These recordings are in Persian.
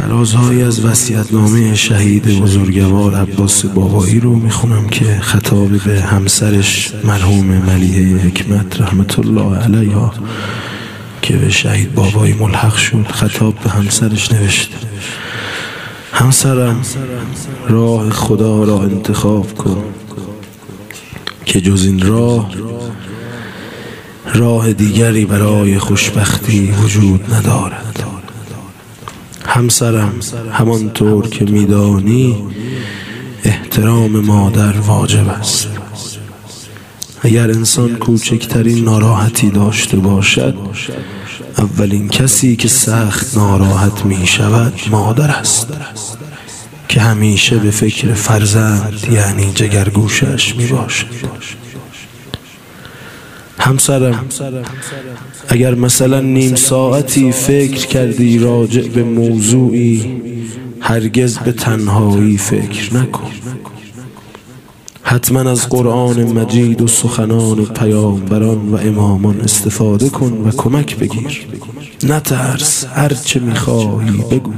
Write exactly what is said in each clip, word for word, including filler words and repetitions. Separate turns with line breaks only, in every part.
فرازهایی از وصیت‌نامه شهید بزرگوار عباس بابایی رو میخونم که خطاب به همسرش مرحوم ملیحه حکمت رحمت الله علیها که به شهید بابایی ملحق شد خطاب به همسرش نوشته: همسرم، راه خدا را انتخاب کن که جز این راه راه دیگری برای خوشبختی وجود ندارد. همسرم، همانطور که میدانی احترام مادر واجب است. اگر انسان کوچکترین ناراحتی داشته باشد، اولین کسی که سخت ناراحت می شود مادر است که همیشه به فکر فرزند یعنی جگرگوشش می باشد. همسرم، اگر مثلا نیم ساعتی فکر کردی راجع به موضوعی، هرگز به تنهایی فکر نکن. حتما از قرآن مجید و سخنان پیامبران و امامان استفاده کن و کمک بگیر. نترس، هرچه میخواهی بگو.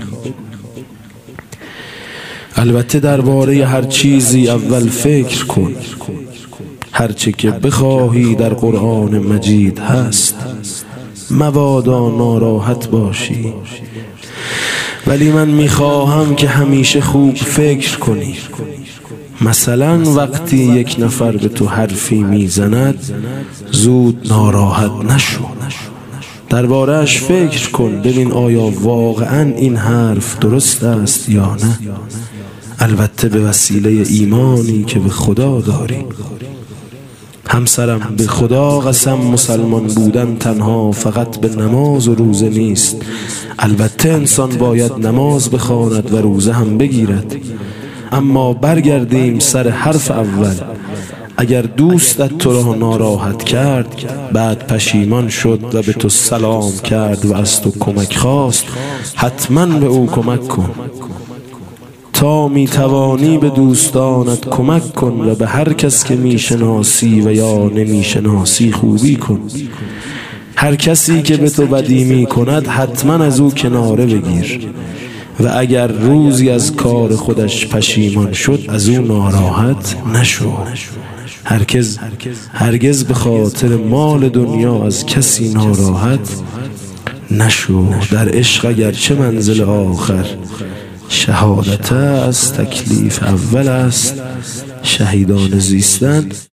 البته درباره هر چیزی اول فکر کن. هرچه که بخواهی در قرآن مجید هست، مبادا ناراحت باشی. ولی من میخواهم که همیشه خوب فکر کنی. مثلا وقتی یک نفر به تو حرفی میزند، زود ناراحت نشو. درباره‌اش فکر کن، ببین آیا واقعا این حرف درست است یا نه. البته به وسیله ایمانی که به خدا داری. همسرم، به خدا قسم مسلمان بودن تنها فقط به نماز و روزه نیست. البته انسان باید نماز بخواند و روزه هم بگیرد. اما برگردیم سر حرف اول. اگر دوستت تو را ناراحت کرد، بعد پشیمان شد و به تو سلام کرد و از تو کمک خواست، حتما به او کمک کن. تا می توانی به دوستانت کمک کن و به هر کس که می شناسی و یا نمی شناسی خوبی کن. هر کسی که به تو بدی می کند حتما از او کناره بگیر و اگر روزی از کار خودش پشیمان شد، از او ناراحت نشو. هرگز هرگز به خاطر مال دنیا از کسی ناراحت نشو. در عشق اگرچه منزل آخر شهادت است، تکلیف اول است. شهیدان زیستند